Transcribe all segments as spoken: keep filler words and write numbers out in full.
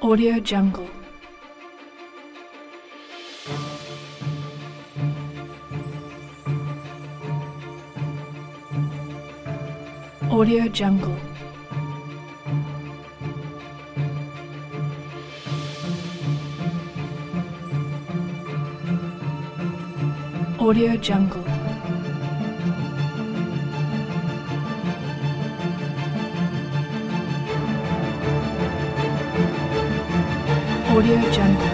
Audio Jungle. Audio Jungle. Audio Jungle. Audio Jungle.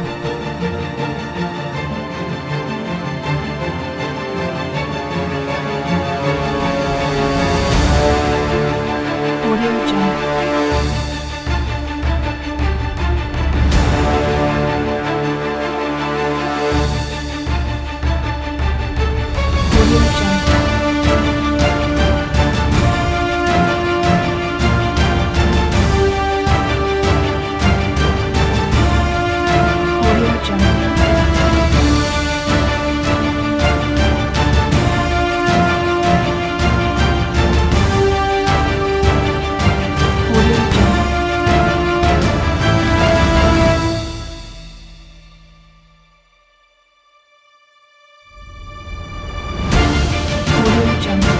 Audio Jungle. Audio Jungle. Audio Jungle. Audio Jungle. Audio Jungle.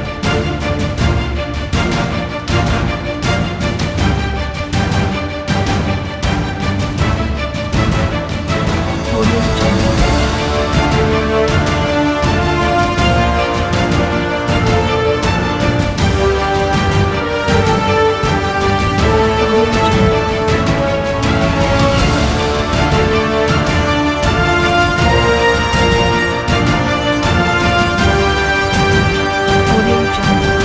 Audio Jungle. Audio Jungle. Audio Jungle.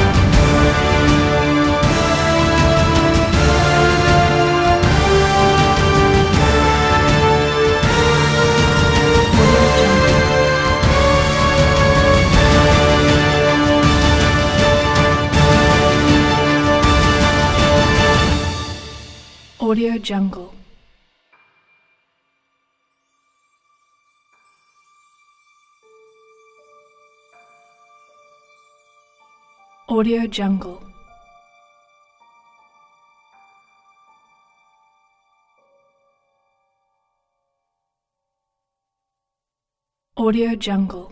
Audio Jungle. Audio Jungle. Audio Jungle. Audio Jungle.